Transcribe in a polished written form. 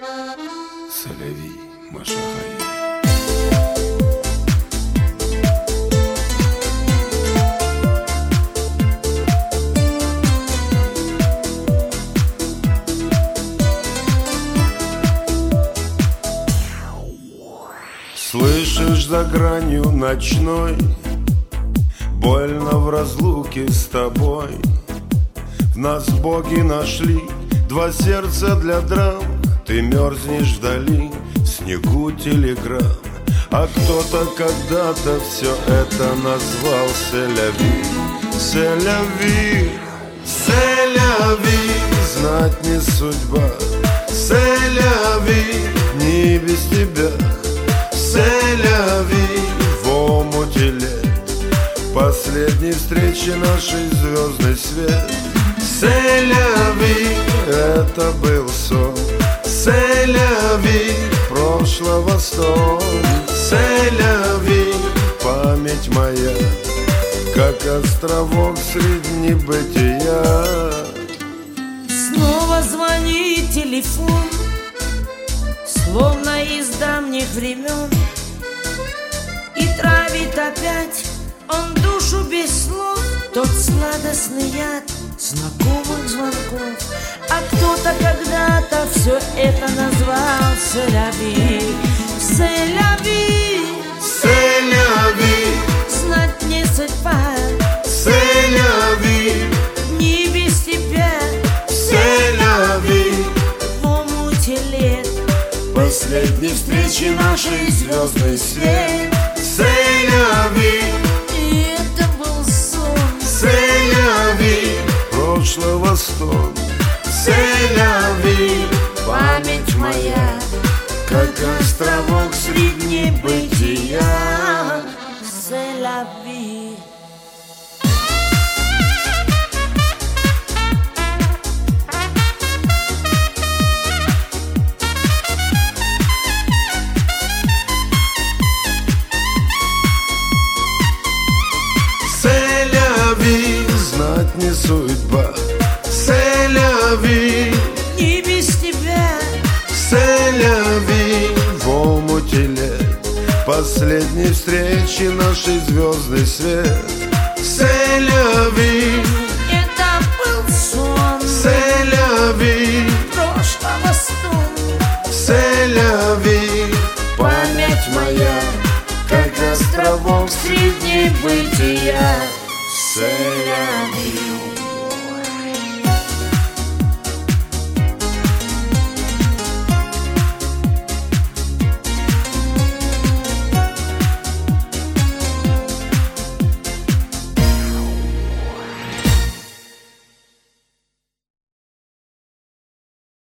Соловей, Машахай. Слышишь, за гранью ночной больно в разлуке с тобой. В нас боги нашли два сердца для драм. Ты мерзнешь вдали, в снегу телеграмм. А кто-то когда-то все это назвал «Селяви». «Селяви», «Селяви», знать не судьба. «Селяви», не без тебя. «Селяви», в омуте лет последней встречи нашей звездный свет. «Селяви», это был сон. «Селяви», прошлого сон. «Селяви», память моя, как островок среди небытия. Снова звонит телефон, словно из давних времен, и травит опять он душу без слов. Тот сладостный яд знакомых звонков. А кто-то когда-то все это назвал «Селяви». «Селяви», «Селяви», знать не судьба. «Селяви», не без тебя. «Селяви», в омуте лет последней встречи нашей звездный свет. «Селяви», и это был сон. «Селяви», прошлого стон. «Селяви», Память моя, как островок среди небытия. «Селяви». «Селяви», знать не судьба. «Селяви», не без тебя. «Селяви», в омуте лет последней встречи нашей звездный свет. «Селяви», Это был сон. «Селяви», Прошлого стон. «Селяви», память моя, как островок среди небытия. «Селяви».